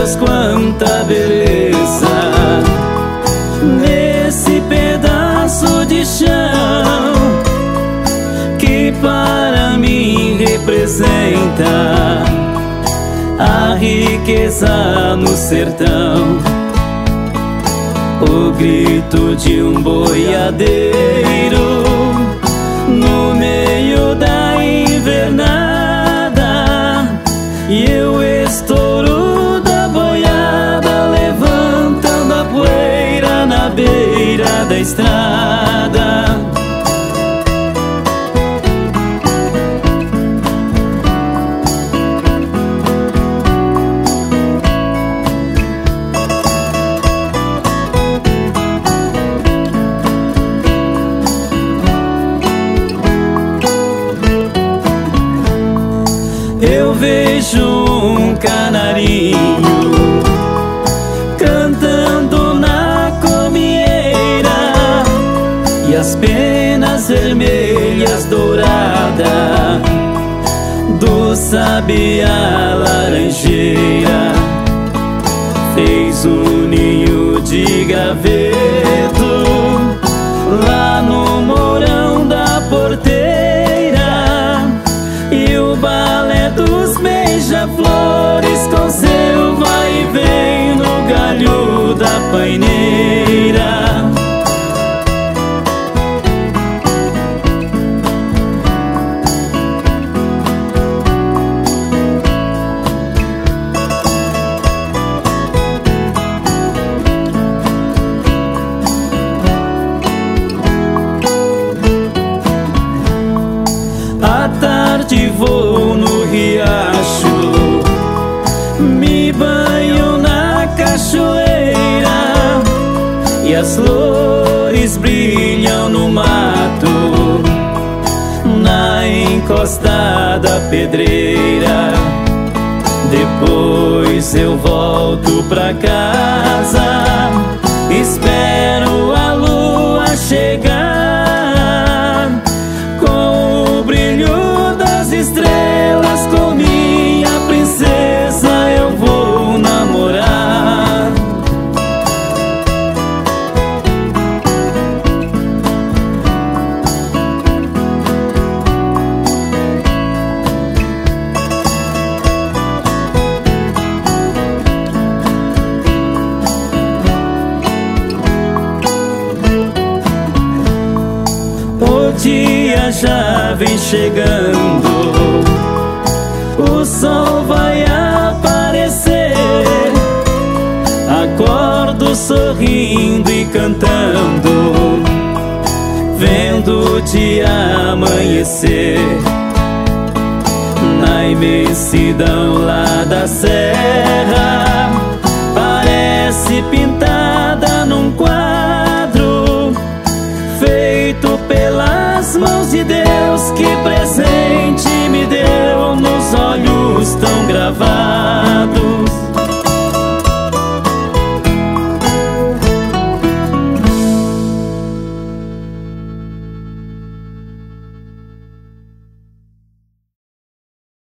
Deus, quanta beleza nesse pedaço de chão que para mim representa a riqueza no sertão. O grito de um boiadeiro no meio da invernada, e o estouro da boiada levantando a poeira na beira da estrada. Eu vejo um canarinho cantando na comieira, e as penas vermelhas douradas do sabiá laranjeira fez um ninho de gaveto lá no morão da porteira. E o balé dos beija-flores com seu vai e vem no galho da paineira. À tarde vou no riacho, me banho na cachoeira, e as flores brilham no mato, na encostada pedreira. Depois eu volto pra casa, espero a lua chegar com o brilho das estrelas. Com minha princesa eu vou namorar. O dia já vem chegando, o sol vai aparecer. Acordo sorrindo e cantando, vendo o dia amanhecer na imensidão lá da serra.